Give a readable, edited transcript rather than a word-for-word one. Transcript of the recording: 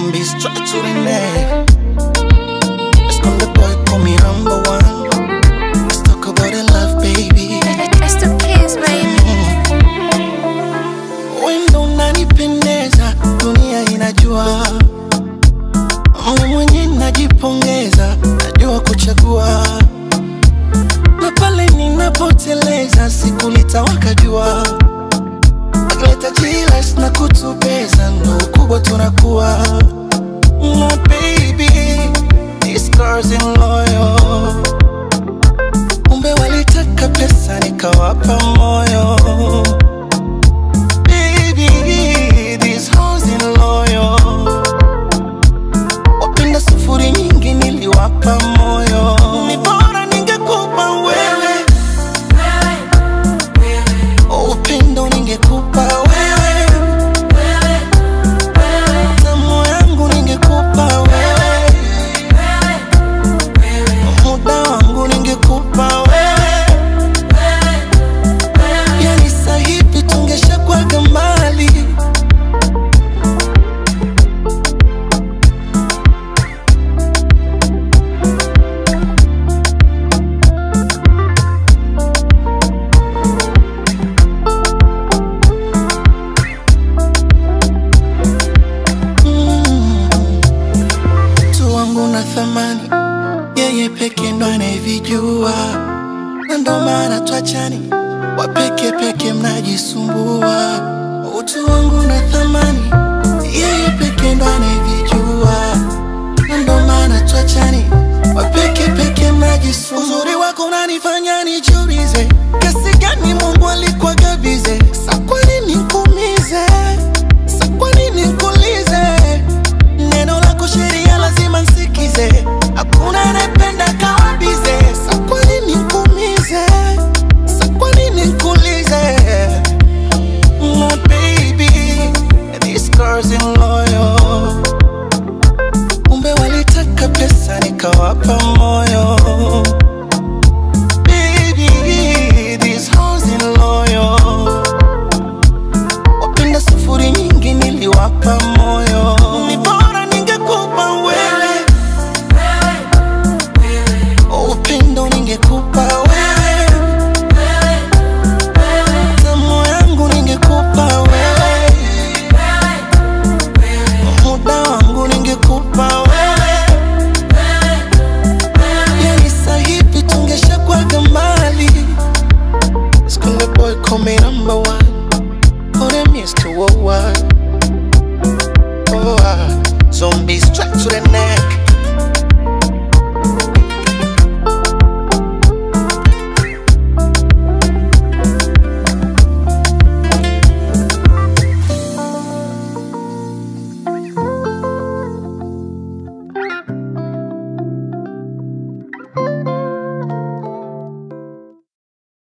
Zombies try to the neck. Let's call the boy, call me number one. Let's talk about the love, baby. It's the kids, baby. Wendo unanipendeza, dunia inajua. Mimi mwenye najipongeza, najua kuchagua. Na pale ninapoteleza, siku litawaka jua. Akileta jilas na kutubeza, ndo ukubwa tunakuwa. My baby, this girl's in loyal. Umbe walitaka pesa, nikawapa moyo. Baby, this house in loyal. Wapenda sufuri nyingi, niliwapa moyo. Ni bora ningekupa wewe, upendo ningekupa wewe, tamu yangu ningekupa wewe, muda wangu ningekupa wewe. Yani sahivi tungeshakuwaga mbali. Na thamani yeye peke ndo anayevijua, na ndo maana twachani, wapeke peke mnajisumbua. Utu wangu na thamani yeye peke ndo anayevijua, na ndo maana twachani, wapeke peke mnajisumbua. Uzuri wako unanifanya nijiulize, kiasi gani Mungu alikuwa gabize. Sa kwa nini nikuumize, sa kwa nini nikuulize. Neno lako sheria lazima nsikize, hakuna anayependa kawabize. Sa kwa nini nikuumize, sa kwa nini nikuulize. My baby, this girl's in loyal. Umbe walitaka pesa, nikawapa moyo. Baby, this house in loyal. Wapenda sufuri nyingi, niliwapa moyo. Ni bora ningekupa wewe, upendo ningekupa wewe, tamu yangu ningekupa wewe, muda wangu ningekupa wewe. Yani sahivi tungeshakuwaga mbali. Let's call the boy, call me number one. Oh, them used to what? Oh, zombies track to the neck.